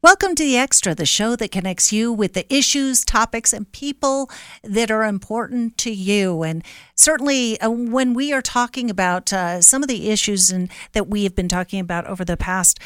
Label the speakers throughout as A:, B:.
A: Welcome to The Extra, the show that connects you with the issues, topics, and people that are important to you. And certainly when we are talking about some of the issues that we have been talking about over the past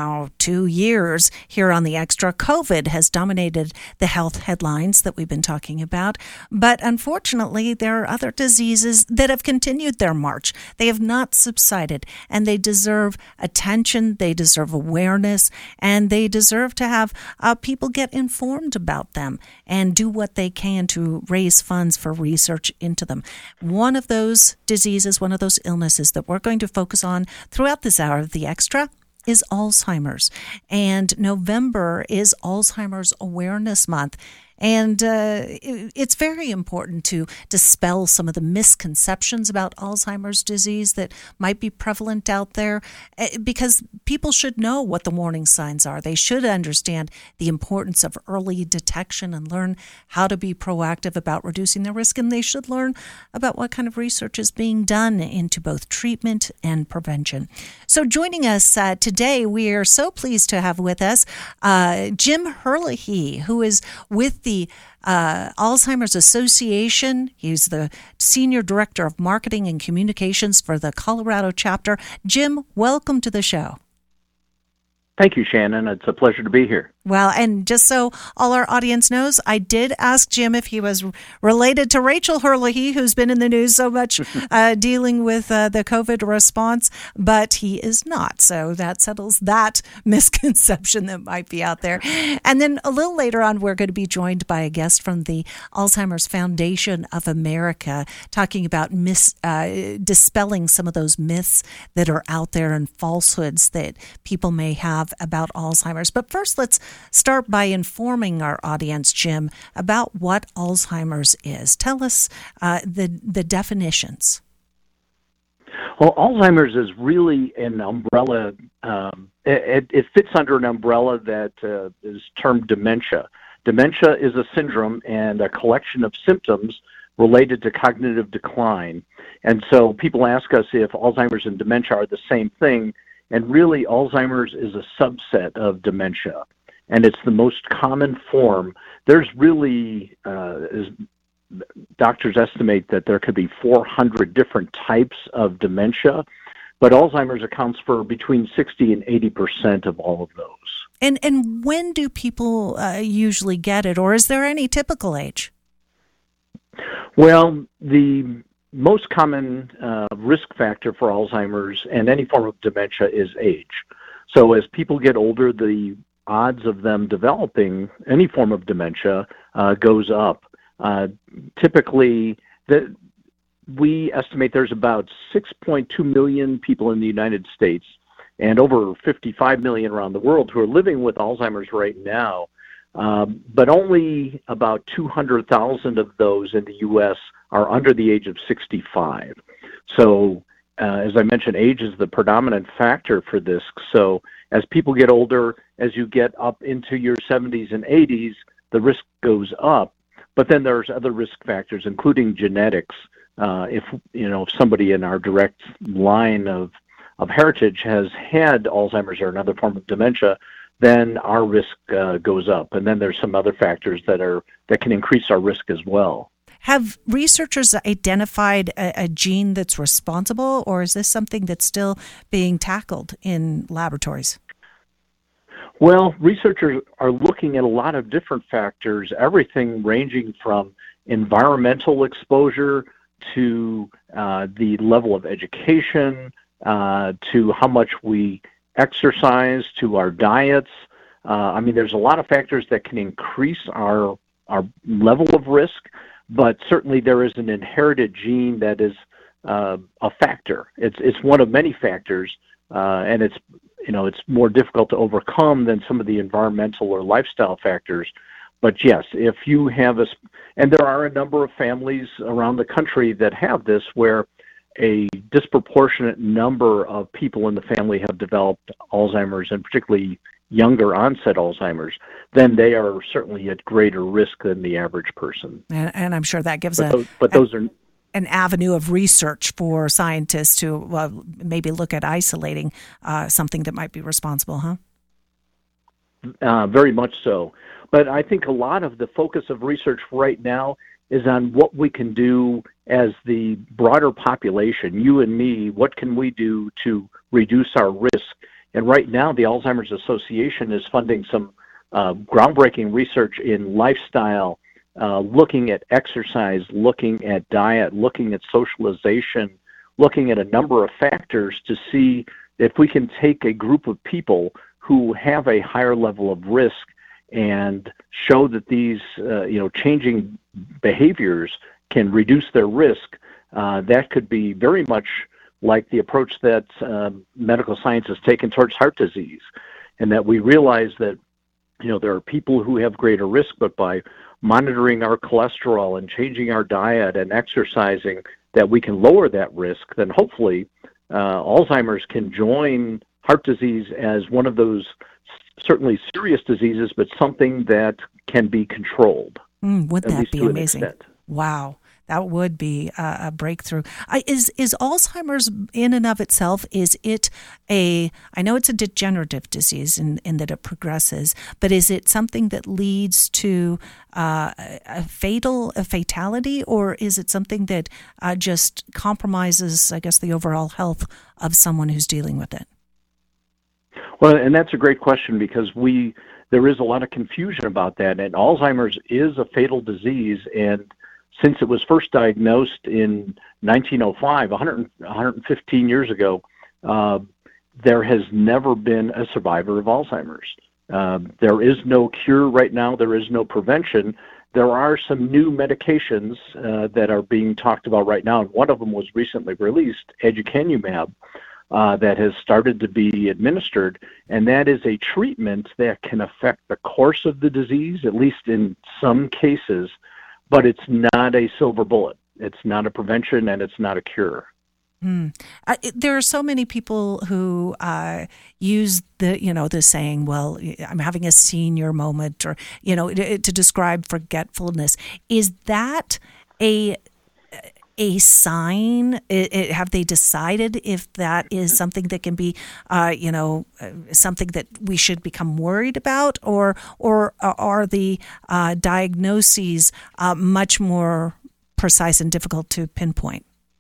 A: 2 years here on The Extra, COVID has dominated the health headlines that we've been talking about. But unfortunately, there are other diseases that have continued their march. They have not subsided, and they deserve attention, they deserve awareness, and they deserve to have people get informed about them and do what they can to raise funds for research into them. One of those diseases, one of those illnesses that we're going to focus on throughout this hour of The Extra is Alzheimer's. And November is Alzheimer's Awareness Month. And it's very important to dispel some of the misconceptions about Alzheimer's disease that might be prevalent out there, because people should know what the warning signs are. They should understand the importance of early detection and learn how to be proactive about reducing their risk. And they should learn about what kind of research is being done into both treatment and prevention. So joining us today, we are so pleased to have with us Jim Herlihy, who is with the Alzheimer's Association. He's the Senior Director of Marketing and Communications for the Colorado chapter. Jim, welcome to the show.
B: Thank you, Shannon. It's a pleasure to be here.
A: Well, and just so all our audience knows, I did ask Jim if he was related to Rachel Herlihy, who's been in the news so much dealing with the COVID response, but he is not. So that settles that misconception that might be out there. And then a little later on, we're going to be joined by a guest from the Alzheimer's Foundation of America, talking about dispelling some of those myths that are out there and falsehoods that people may have about Alzheimer's. But first, let's start by informing our audience, Jim, about what Alzheimer's is. Tell us the definitions.
B: Well, Alzheimer's is really an umbrella. It fits under an umbrella that is termed dementia. Dementia is a syndrome and a collection of symptoms related to cognitive decline. And so people ask us if Alzheimer's and dementia are the same thing. And really, Alzheimer's is a subset of dementia, and it's the most common form. There's really, doctors estimate that there could be 400 different types of dementia, but Alzheimer's accounts for between 60 and 80% of all of those.
A: And when do people usually get it, or is there any typical age?
B: Well, the most common risk factor for Alzheimer's and any form of dementia is age. So as people get older, the odds of them developing any form of dementia goes up. Typically, we estimate there's about 6.2 million people in the United States and over 55 million around the world who are living with Alzheimer's right now. But only about 200,000 of those in the U.S. are under the age of 65. So, as I mentioned, age is the predominant factor for this. So, as people get older, as you get up into your 70s and 80s, the risk goes up. But then there's other risk factors, including genetics. If somebody in our direct line of heritage has had Alzheimer's or another form of dementia, then our risk goes up. And then there's some other factors that can increase our risk as well.
A: Have researchers identified a gene that's responsible, or is this something that's still being tackled in laboratories?
B: Well, researchers are looking at a lot of different factors, everything ranging from environmental exposure to the level of education, to how much we exercise, to our diets. There's a lot of factors that can increase our level of risk, but certainly there is an inherited gene that is a factor. It's one of many factors, and it's more difficult to overcome than some of the environmental or lifestyle factors. But yes, if you have and there are a number of families around the country that have this, where a disproportionate number of people in the family have developed Alzheimer's, and particularly younger onset Alzheimer's, then they are certainly at greater risk than the average person.
A: And I'm sure that gives
B: those are
A: an avenue of research for scientists to maybe look at isolating something that might be responsible, huh?
B: Very much so. But I think a lot of the focus of research right now is on what we can do as the broader population, you and me, what can we do to reduce our risk? And right now, the Alzheimer's Association is funding some groundbreaking research in lifestyle, looking at exercise, looking at diet, looking at socialization, looking at a number of factors to see if we can take a group of people who have a higher level of risk and show that these changing behaviors can reduce their risk. That could be very much like the approach that medical science has taken towards heart disease, and that we realize that there are people who have greater risk, but by monitoring our cholesterol and changing our diet and exercising, that we can lower that risk. Then hopefully Alzheimer's can join heart disease as one of those certainly serious diseases, but something that can be controlled.
A: Wouldn't that be amazing? Wow. That would be a breakthrough. Is Alzheimer's in and of itself, I know it's a degenerative disease in that it progresses, but is it something that leads to a fatality, or is it something that just compromises, I guess, the overall health of someone who's dealing with it?
B: Well, and that's a great question, because there is a lot of confusion about that, and Alzheimer's is a fatal disease, and since it was first diagnosed in 1905, 115 years ago, there has never been a survivor of Alzheimer's. There is no cure right now. There is no prevention. There are some new medications that are being talked about right now, and one of them was recently released, aducanumab, that has started to be administered, and that is a treatment that can affect the course of the disease, at least in some cases, but it's not a silver bullet. It's not a prevention, and it's not a cure.
A: There are so many people who use the saying, well, I'm having a senior moment, or, to describe forgetfulness. Is that a sign? Have they decided if that is something that can be, something that we should become worried about, or are the diagnoses much more precise and difficult to pinpoint?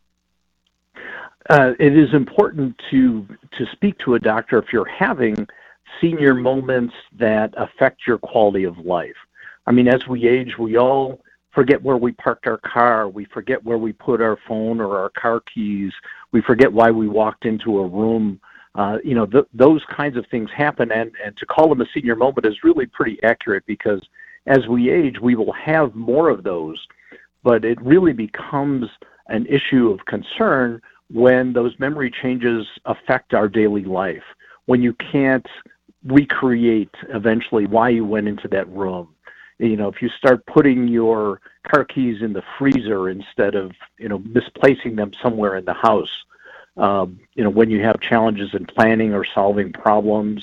B: It is important to speak to a doctor if you're having senior moments that affect your quality of life. I mean, as we age, we all forget where we parked our car. We forget where we put our phone or our car keys. We forget why we walked into a room. Those kinds of things happen, and to call them a senior moment is really pretty accurate, because as we age, we will have more of those, but it really becomes an issue of concern when those memory changes affect our daily life, when you can't recreate eventually why you went into that room. If you start putting your car keys in the freezer instead of, misplacing them somewhere in the house, when you have challenges in planning or solving problems,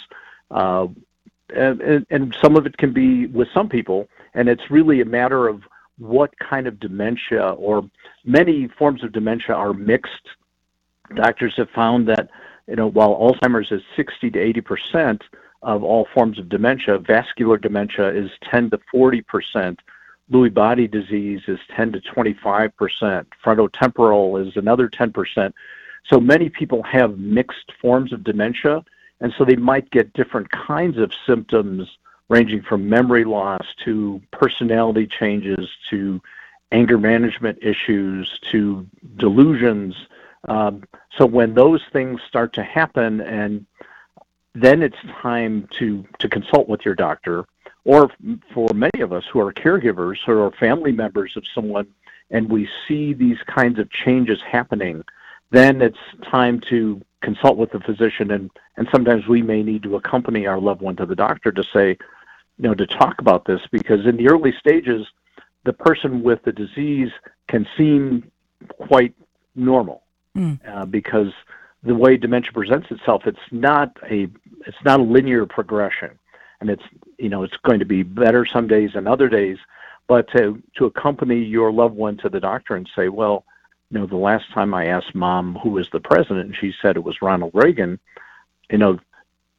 B: and some of it can be with some people, and it's really a matter of what kind of dementia, or many forms of dementia are mixed. Doctors have found that, while Alzheimer's is 60 to 80% of all forms of dementia, vascular dementia is 10 to 40%, Lewy body disease is 10 to 25%, frontotemporal is another 10%. So many people have mixed forms of dementia, and so they might get different kinds of symptoms, ranging from memory loss to personality changes to anger management issues to delusions. So when those things start to happen, and then it's time to consult with your doctor, or for many of us who are caregivers or family members of someone, and we see these kinds of changes happening, then it's time to consult with the physician, and sometimes we may need to accompany our loved one to the doctor to say, to talk about this, because in the early stages, the person with the disease can seem quite normal. Because the way dementia presents itself, it's not a linear progression, and it's going to be better some days and other days. But to accompany your loved one to the doctor and say, well, the last time I asked Mom who was the president, and she said it was Ronald Reagan.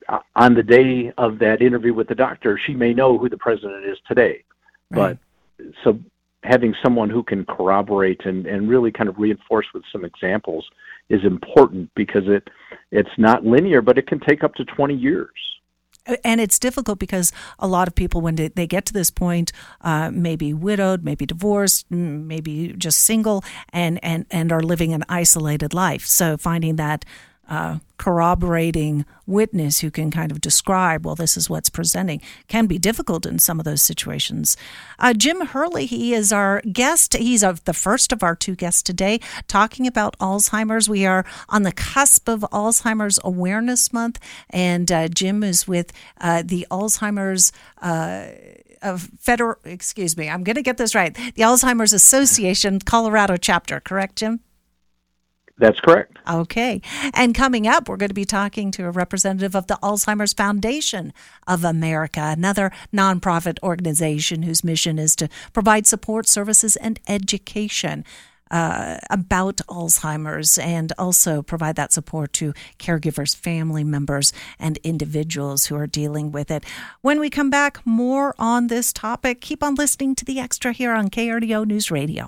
B: on the day of that interview with the doctor, she may know who the president is today.
A: Right.
B: But so having someone who can corroborate and really kind of reinforce with some examples is important, because it's not linear, but it can take up to 20 years.
A: And it's difficult because a lot of people, when they get to this point, maybe widowed, maybe divorced, maybe just single, and are living an isolated life. So finding that corroborating witness who can kind of describe, well, this is what's presenting, can be difficult in some of those situations. Jim Herlihy, he is our guest. He's the first of our two guests today talking about Alzheimer's. We are on the cusp of Alzheimer's Awareness Month, and Jim is with the Alzheimer's I'm going to get this right, the Alzheimer's Association Colorado chapter, correct, Jim?
B: That's correct.
A: Okay. And coming up, we're going to be talking to a representative of the Alzheimer's Foundation of America, another nonprofit organization whose mission is to provide support services and education about Alzheimer's, and also provide that support to caregivers, family members, and individuals who are dealing with it. When we come back, more on this topic. Keep on listening to The Extra here on KRDO News Radio.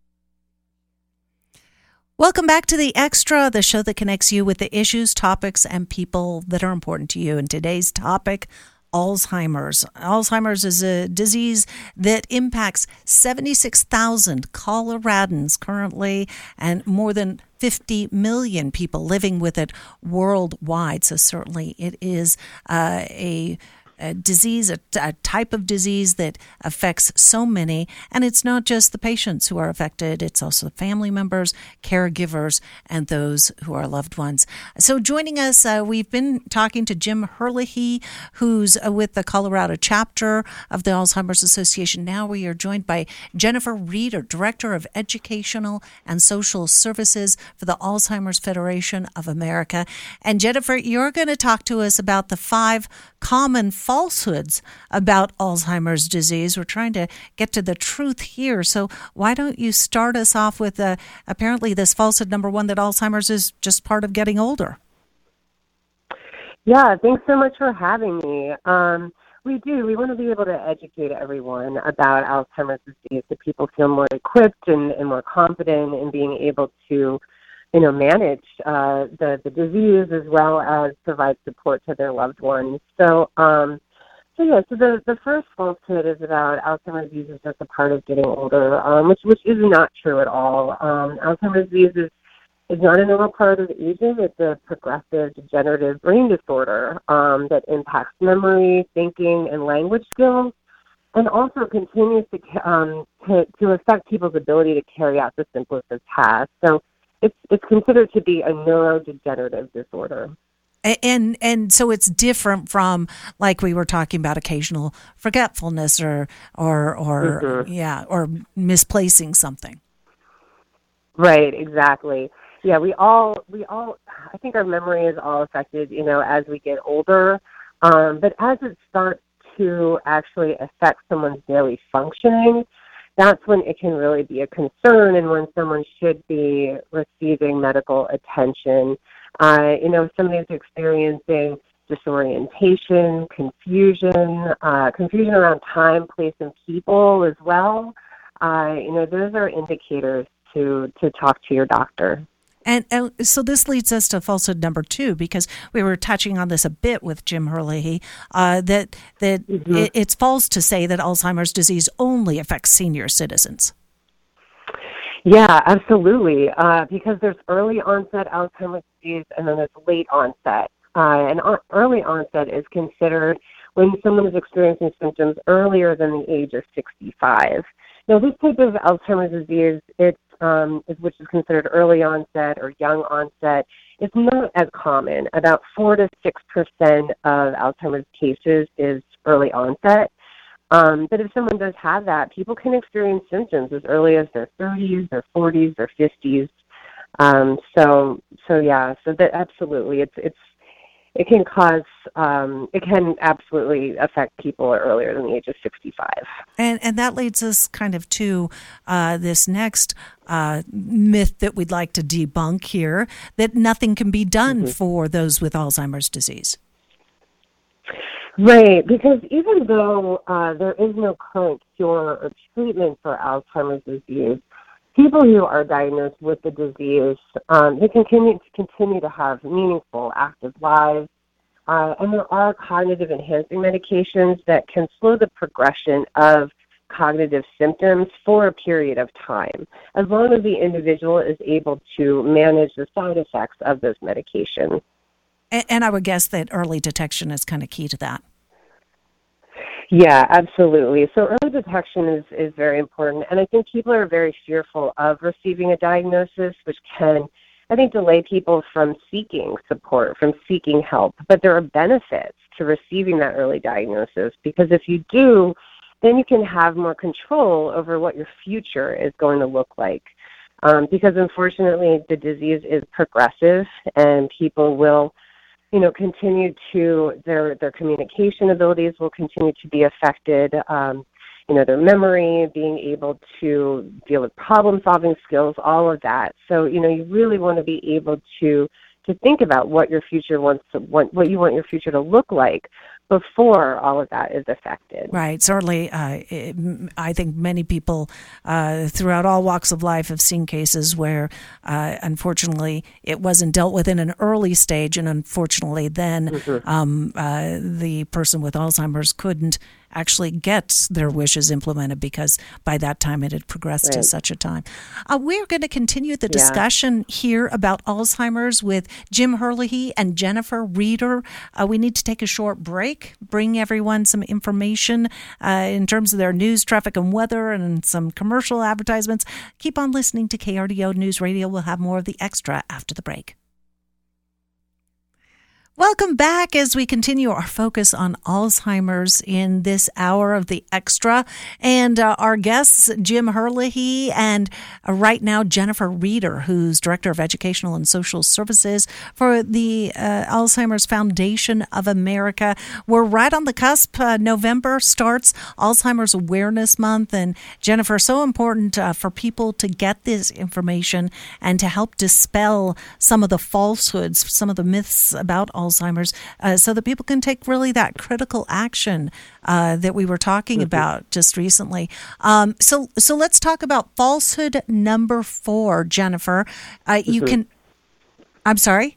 A: Welcome back to The Extra, the show that connects you with the issues, topics, and people that are important to you. And today's topic, Alzheimer's. Alzheimer's is a disease that impacts 76,000 Coloradans currently, and more than 50 million people living with it worldwide. So certainly it is a disease, a type of disease that affects so many. And it's not just the patients who are affected, it's also family members, caregivers, and those who are loved ones. So joining us, we've been talking to Jim Herlihy, who's with the Colorado chapter of the Alzheimer's Association. Now we are joined by Jennifer Reeder, Director of Educational and Social Services for the Alzheimer's Federation of America. And Jennifer, you're going to talk to us about the 5 common falsehoods about Alzheimer's disease. We're trying to get to the truth here. So why don't you start us off with apparently this falsehood number 1, that Alzheimer's is just part of getting older?
C: Yeah, thanks so much for having me. We want to be able to educate everyone about Alzheimer's disease so people feel more equipped and more confident in being able to manage the disease, as well as provide support to their loved ones. So the first falsehood is about Alzheimer's disease is just a part of getting older, which is not true at all. Alzheimer's disease is not a normal part of aging. It's a progressive degenerative brain disorder that impacts memory, thinking, and language skills, and also continues to affect people's ability to carry out the simplest of tasks. So it's considered to be a neurodegenerative disorder.
A: And so it's different from, like we were talking about, occasional forgetfulness or misplacing something.
C: Right, exactly. Yeah, we all I think our memory is all affected, as we get older. But as it starts to actually affect someone's daily functioning, that's when it can really be a concern, and when someone should be receiving medical attention. If somebody's experiencing disorientation, confusion around time, place, and people as well, those are indicators to talk to your doctor.
A: And so this leads us to falsehood number 2, because we were touching on this a bit with Jim Herlihy, that it's false to say that Alzheimer's disease only affects senior citizens.
C: Yeah, absolutely, because there's early onset Alzheimer's disease, and then there's late onset. And early onset is considered when someone is experiencing symptoms earlier than the age of 65. Now, this type of Alzheimer's disease, which is considered early onset or young onset, is not as common. About 4 to 6% of Alzheimer's cases is early onset. But if someone does have that, people can experience symptoms as early as their 30s, their 40s, their 50s. So that absolutely, it can absolutely affect people earlier than the age of 65.
A: And that leads us kind of to this next myth that we'd like to debunk here, that nothing can be done for those with Alzheimer's disease.
C: Right, because even though there is no current cure or treatment for Alzheimer's disease, people who are diagnosed with the disease, they continue to have meaningful, active lives. And there are cognitive enhancing medications that can slow the progression of cognitive symptoms for a period of time, as long as the individual is able to manage the side effects of those medications.
A: And I would guess that early detection is kind of key to that.
C: Yeah, absolutely. So early detection is very important. And I think people are very fearful of receiving a diagnosis, which can, I think, delay people from seeking support, from seeking help. But there are benefits to receiving that early diagnosis, because if you do, then you can have more control over what your future is going to look like. Because unfortunately, the disease is progressive, and people will continue to, their communication abilities will continue to be affected, their memory, being able to deal with problem-solving skills, all of that. So, you really want to be able to think about what your future what you want your future to look like before all of that is affected.
A: Right. Certainly, I think many people throughout all walks of life have seen cases where, unfortunately, it wasn't dealt with in an early stage, and unfortunately, then the person with Alzheimer's couldn't actually get their wishes implemented because by that time it had progressed to such a time. We're going to continue the discussion here about Alzheimer's with Jim Herlihy and Jennifer Reeder. We need to take a short break, bring everyone some information in terms of their news, traffic, and weather, and some commercial advertisements. Keep on listening to KRDO News Radio. We'll have more of the extra after the break. Welcome back as we continue our focus on Alzheimer's in this hour of the Extra. And our guests, Jim Herlihy and right now Jennifer Reeder, who's Director of Educational and Social Services for the Alzheimer's Foundation of America. We're right on the cusp. November starts Alzheimer's Awareness Month. And Jennifer, so important for people to get this information and to help dispel some of the falsehoods, some of the myths about Alzheimer's, so that people can take really that critical action that we were talking about just recently. So let's talk about falsehood number 4, Jennifer. You can. I'm sorry.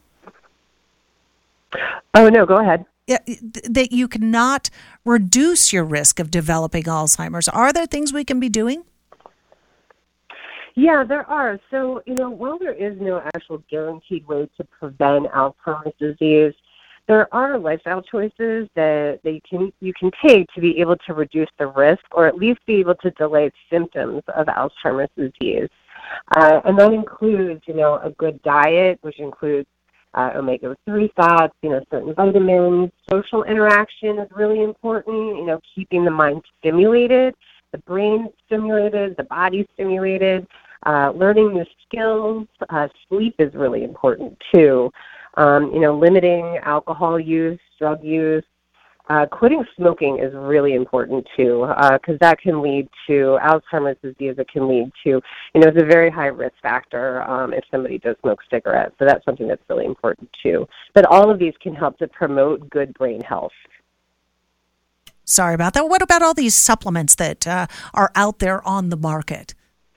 C: Oh no, go ahead.
A: That you cannot reduce your risk of developing Alzheimer's. Are there things we can be doing?
C: Yeah, there are. So, while there is no actual guaranteed way to prevent Alzheimer's disease, there are lifestyle choices that you can take to be able to reduce the risk, or at least be able to delay symptoms of Alzheimer's disease. And that includes, a good diet, which includes omega-3 fats, certain vitamins. Social interaction is really important, keeping the mind stimulated, the brain stimulated, the body stimulated. Learning new skills. Sleep is really important too. Limiting alcohol use, drug use. Quitting smoking is really important too, because that can lead to Alzheimer's disease. It can lead to, it's a very high risk factor if somebody does smoke cigarettes. So that's something that's really important too. But all of these can help to promote good brain health.
A: Sorry about that. What about all these supplements that are out there on the market?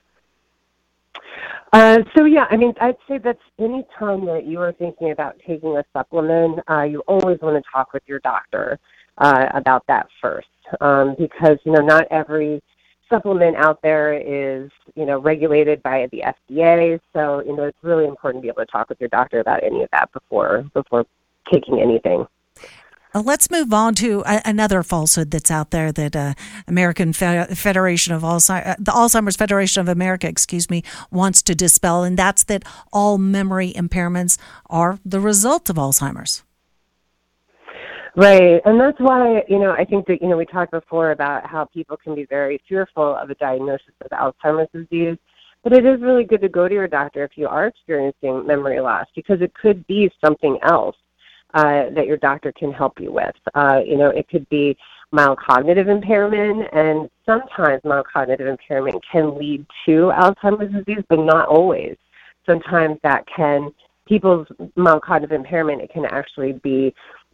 C: I'd say that's any time that you are thinking about taking a supplement, you always want to talk with your doctor about that first, because, not every supplement out there is, regulated by the FDA. So, it's really important to be able to talk with your doctor about any of that before taking anything.
A: Let's move on to another falsehood that's out there that American Federation of the Alzheimer's Federation of America, wants to dispel, and that's that all memory impairments are the result of Alzheimer's.
C: Right, and that's why, I think that, we talked before about how people can be very fearful of a diagnosis of Alzheimer's disease, but it is really good to go to your doctor if you are experiencing memory loss, because it could be something else that your doctor can help you with. It could be mild cognitive impairment, and sometimes mild cognitive impairment can lead to Alzheimer's disease, but not always. Sometimes people's mild cognitive impairment, it can actually be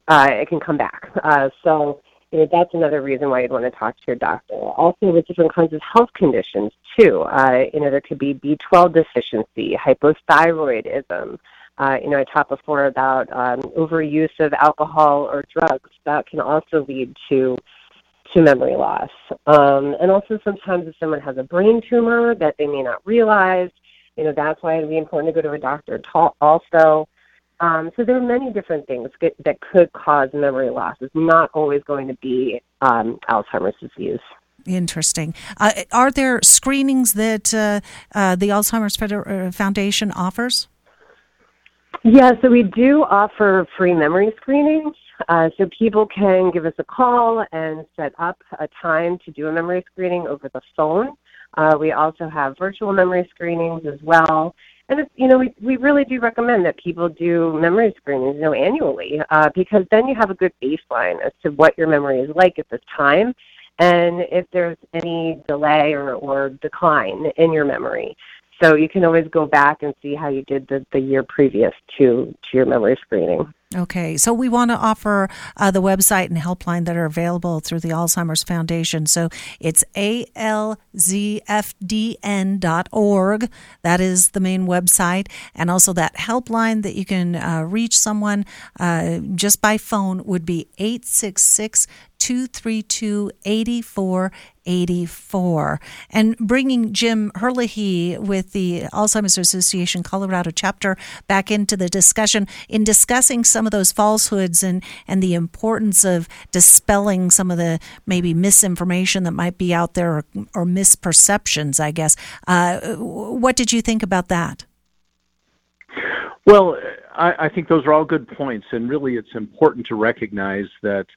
C: it can come back. So that's another reason why you'd want to talk to your doctor. Also, with different kinds of health conditions too. There could be B12 deficiency, hypothyroidism. I talked before about overuse of alcohol or drugs. That can also lead to memory loss. And also sometimes if someone has a brain tumor that they may not realize, that's why it'd be important to go to a doctor also. So there are many different things that could cause memory loss. It's not always going to be Alzheimer's disease.
A: Interesting. Are there screenings that the Alzheimer's Foundation offers?
C: Yeah, so we do offer free memory screenings. So people can give us a call and set up a time to do a memory screening over the phone. We also have virtual memory screenings as well. And we really do recommend that people do memory screenings, annually, because then you have a good baseline as to what your memory is like at this time, and if there's any delay or decline in your memory. So you can always go back and see how you did the year previous to your memory screening.
A: Okay, so we want to offer the website and helpline that are available through the Alzheimer's Foundation. So it's alzfdn.org. That is the main website. And also that helpline that you can reach someone just by phone would be 866-232-8484. And bringing Jim Herlihy with the Alzheimer's Association Colorado chapter back into the discussion in discussing some of those falsehoods and the importance of dispelling some of the maybe misinformation that might be out there or misperceptions, I guess. What did you think about that?
B: Well, I think those are all good points, and really it's important to recognize that,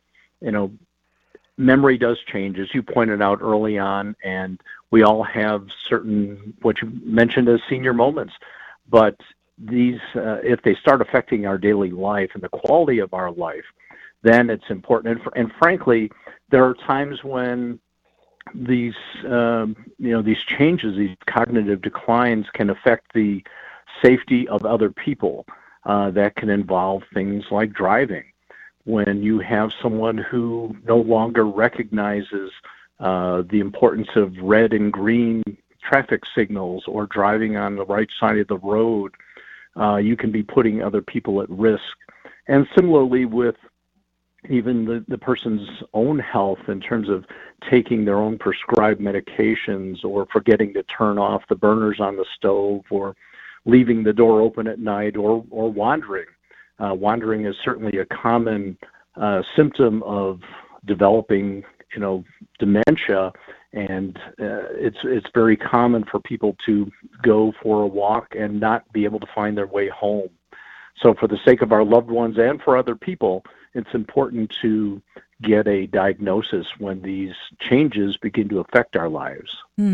B: memory does change, as you pointed out early on, and we all have certain, what you mentioned as senior moments. But these, if they start affecting our daily life and the quality of our life, then it's important. And frankly, there are times when these, these changes, these cognitive declines can affect the safety of other people. That can involve things like driving. When you have someone who no longer recognizes the importance of red and green traffic signals or driving on the right side of the road, you can be putting other people at risk. And similarly with even the person's own health in terms of taking their own prescribed medications or forgetting to turn off the burners on the stove or leaving the door open at night or wandering. Wandering is certainly a common symptom of developing, dementia, and it's very common for people to go for a walk and not be able to find their way home. So for the sake of our loved ones and for other people, it's important to get a diagnosis when these changes begin to affect our lives.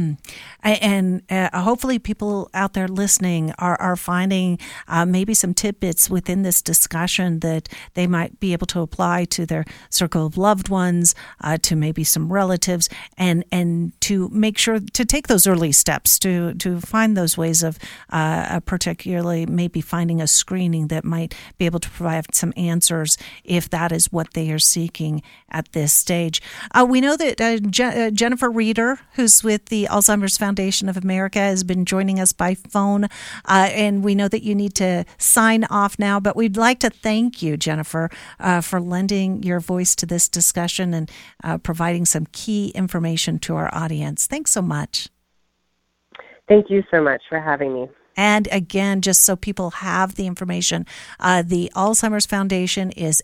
B: And
A: hopefully people out there listening are finding maybe some tidbits within this discussion that they might be able to apply to their circle of loved ones, to maybe some relatives, and to make sure to take those early steps to find those ways of particularly maybe finding a screening that might be able to provide some answers if that is what they are seeking at this stage. We know that Jennifer Reeder, who's with the Alzheimer's Foundation of America, has been joining us by phone, and we know that you need to sign off now, but we'd like to thank you, Jennifer, for lending your voice to this discussion and providing some key information to our audience. Thanks so much.
C: Thank you so much for having me.
A: And again, just so people have the information, the Alzheimer's Foundation is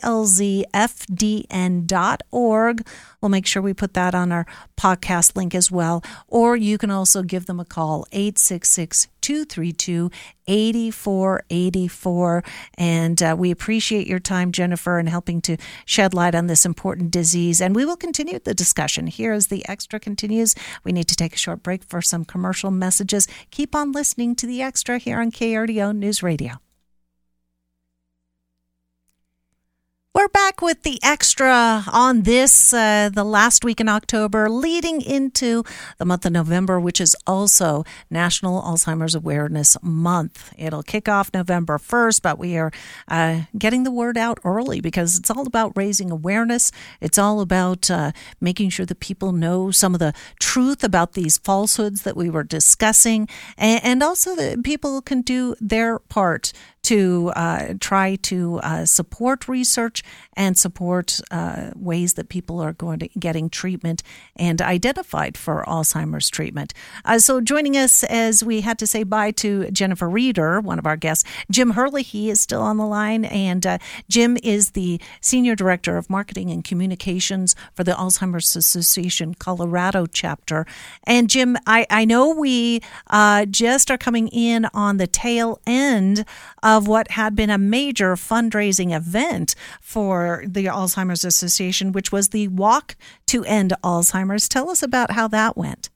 A: alzfdn.org. We'll make sure we put that on our podcast link as well. Or you can also give them a call, 866-232-8484. And we appreciate your time, Jennifer, in helping to shed light on this important disease. And we will continue the discussion here as the Extra continues. We need to take a short break for some commercial messages. Keep on listening to the Extra here on KRDO News Radio. We're back with the extra on this, the last week in October, leading into the month of November, which is also National Alzheimer's Awareness Month. It'll kick off November 1st, but we are getting the word out early because it's all about raising awareness. It's all about making sure that people know some of the truth about these falsehoods that we were discussing, and also that people can do their part to try to support research and support ways that people are going to getting treatment and identified for Alzheimer's treatment. So joining us as we had to say bye to Jennifer Reeder, one of our guests, Jim Herlihy is still on the line, and Jim is the Senior Director of Marketing and Communications for the Alzheimer's Association Colorado chapter. And Jim, I know we just are coming in on the tail end of what had been a major fundraising event for the Alzheimer's Association, which was the Walk to End Alzheimer's. Tell us about how that went.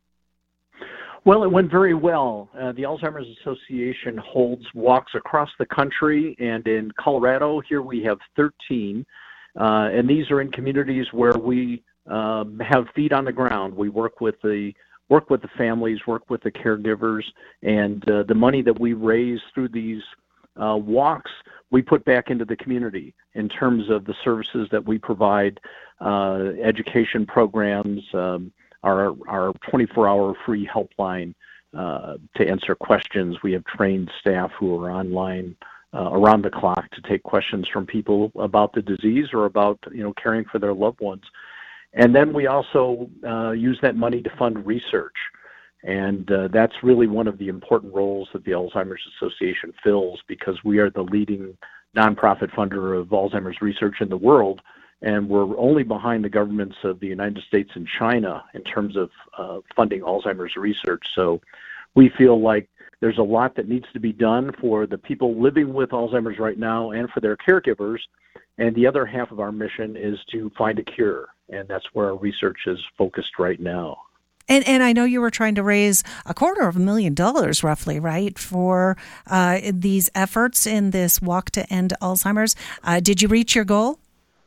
B: Well, it went very well. The Alzheimer's Association holds walks across the country, and in Colorado, here we have 13, and these are in communities where we have feet on the ground. We work with the families, work with the caregivers, and the money that we raise through these walks, we put back into the community in terms of the services that we provide, education programs, our 24-hour free helpline to answer questions. We have trained staff who are online around the clock to take questions from people about the disease or about caring for their loved ones. And then we also use that money to fund research. And that's really one of the important roles that the Alzheimer's Association fills, because we are the leading nonprofit funder of Alzheimer's research in the world, and we're only behind the governments of the United States and China in terms of funding Alzheimer's research. So we feel like there's a lot that needs to be done for the people living with Alzheimer's right now and for their caregivers, and the other half of our mission is to find a cure, and that's where our research is focused right now.
A: And I know you were trying to raise $250,000 roughly, right, for these efforts in this Walk to End Alzheimer's. Did you reach your goal?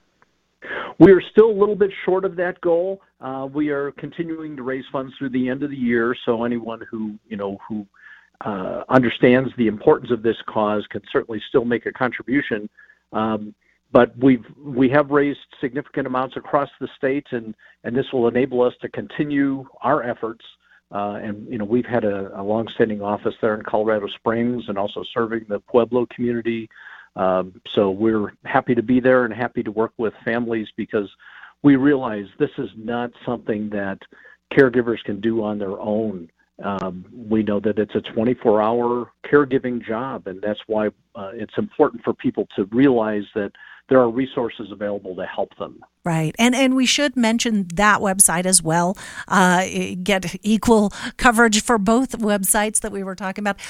B: We are still a little bit short of that goal. We are continuing to raise funds through the end of the year, so anyone who understands the importance of this cause can certainly still make a contribution. But we have raised significant amounts across the state, and this will enable us to continue our efforts. And we've had a long-standing office there in Colorado Springs, and also serving the Pueblo community. So we're happy to be there and happy to work with families, because we realize this is not something that caregivers can do on their own. We know that it's a 24-hour caregiving job, and that's why it's important for people to realize that there are resources available to help them.
A: Right. And we should mention that website as well. Get equal coverage for both websites that we were talking about.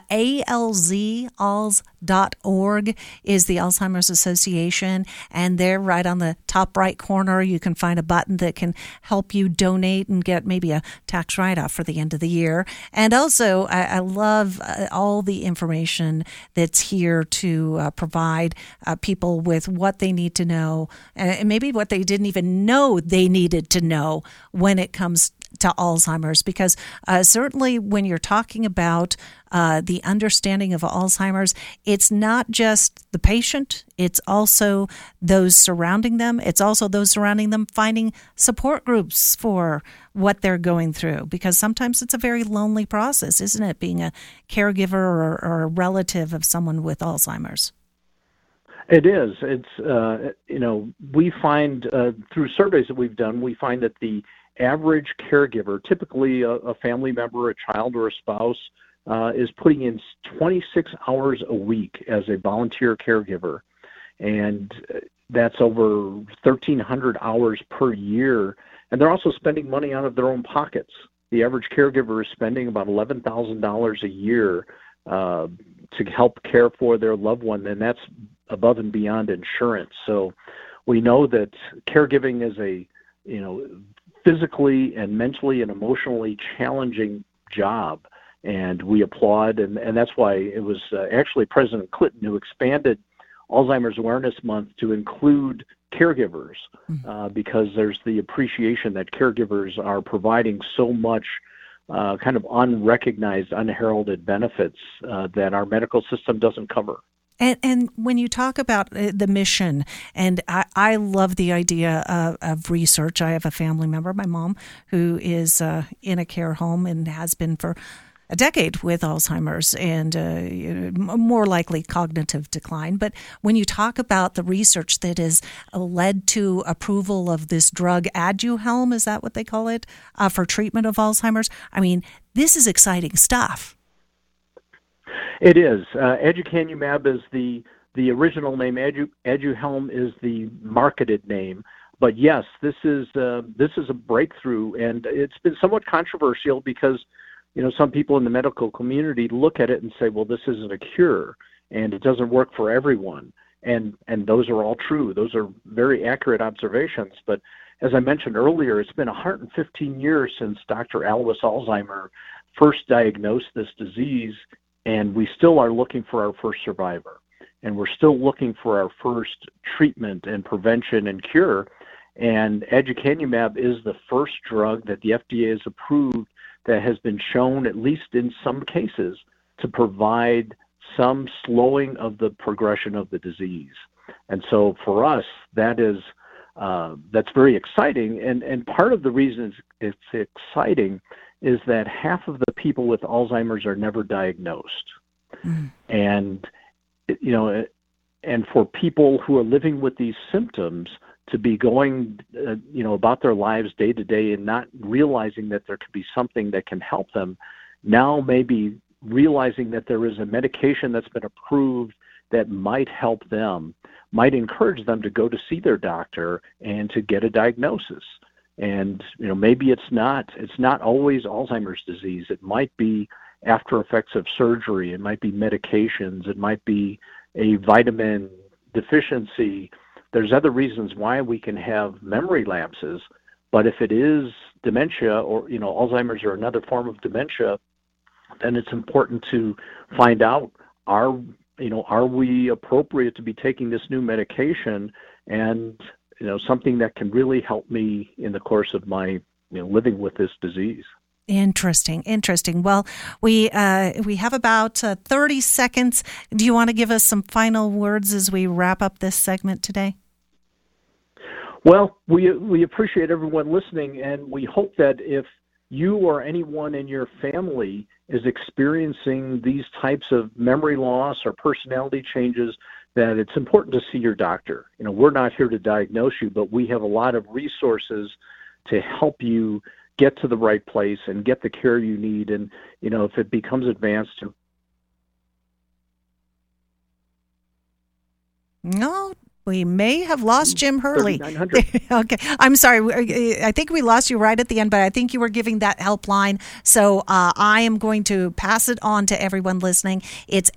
A: ALZALS.org is the Alzheimer's Association, and there right on the top right corner you can find a button that can help you donate and get maybe a tax write-off for the end of the year. And also, I love all the information that's here to provide people with what they need to know, and maybe what they didn't even know they needed to know when it comes to Alzheimer's, because certainly when you're talking about the understanding of Alzheimer's, it's not just the patient, it's also those surrounding them. It's also those surrounding them finding support groups for what they're going through, because sometimes it's a very lonely process, isn't it, being a caregiver or a relative of someone with Alzheimer's?
B: It is. It's, we find through surveys that we've done, we find that the average caregiver, typically a family member, a child, or a spouse, is putting in 26 hours a week as a volunteer caregiver. And that's over 1,300 hours per year. And they're also spending money out of their own pockets. The average caregiver is spending about $11,000 a year to help care for their loved one, and that's above and beyond insurance. So we know that caregiving is a physically and mentally and emotionally challenging job, and we applaud, and that's why it was actually President Clinton who expanded Alzheimer's Awareness Month to include caregivers because there's the appreciation that caregivers are providing so much kind of unrecognized, unheralded benefits that our medical system doesn't cover.
A: And when you talk about the mission, and I love the idea of research. I have a family member, my mom, who is in a care home and has been for a decade with Alzheimer's and more likely cognitive decline. But when you talk about the research that has led to approval of this drug, Aduhelm, is that what they call it, for treatment of Alzheimer's? I mean, this is exciting stuff.
B: It is. Aducanumab is the original name. Aduhelm is the marketed name. But yes, this is a breakthrough, and it's been somewhat controversial because some people in the medical community look at it and say, well, this isn't a cure, and it doesn't work for everyone. And those are all true. Those are very accurate observations. But as I mentioned earlier, it's been 115 years since Dr. Alois Alzheimer first diagnosed this disease, and we still are looking for our first survivor. And we're still looking for our first treatment and prevention and cure. And aducanumab is the first drug that the FDA has approved that has been shown, at least in some cases, to provide some slowing of the progression of the disease. And so for us, that's very exciting. And part of the reason it's exciting is that half of the people with Alzheimer's are never diagnosed. And, and for people who are living with these symptoms to be going, about their lives day to day and not realizing that there could be something that can help them, now maybe realizing that there is a medication that's been approved that might help them, might encourage them to go to see their doctor and to get a diagnosis. And, maybe it's not always Alzheimer's disease. It might be after effects of surgery. It might be medications. It might be a vitamin deficiency. There's other reasons why we can have memory lapses, but if it is dementia or, Alzheimer's or another form of dementia, then it's important to find out, are we appropriate to be taking this new medication and, something that can really help me in the course of my, living with this disease.
A: Interesting. Well, we have about 30 seconds. Do you want to give us some final words as we wrap up this segment today?
B: Well, we appreciate everyone listening, and we hope that if you or anyone in your family is experiencing these types of memory loss or personality changes, that it's important to see your doctor. We're not here to diagnose you, but we have a lot of resources to help you get to the right place and get the care you need. And, if it becomes advanced.
A: No, we may have lost Jim Hurley.
B: 3900.
A: Okay, I'm sorry. I think we lost you right at the end, but I think you were giving that helpline. So I am going to pass it on to everyone listening. It's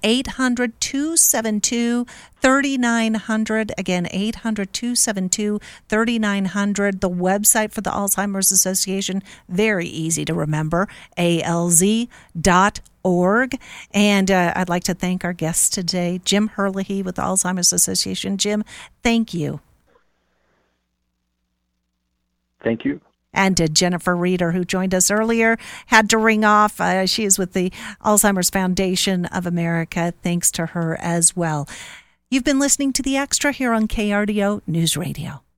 A: 800-272-3900. Again, 800-272-3900. The website for the Alzheimer's Association, very easy to remember, alz.org. And I'd like to thank our guests today, Jim Herlihy with the Alzheimer's Association. Jim, thank you.
B: Thank you.
A: And to Jennifer Reeder, who joined us earlier, had to ring off. She is with the Alzheimer's Foundation of America. Thanks to her as well. You've been listening to The Extra here on KRDO News Radio.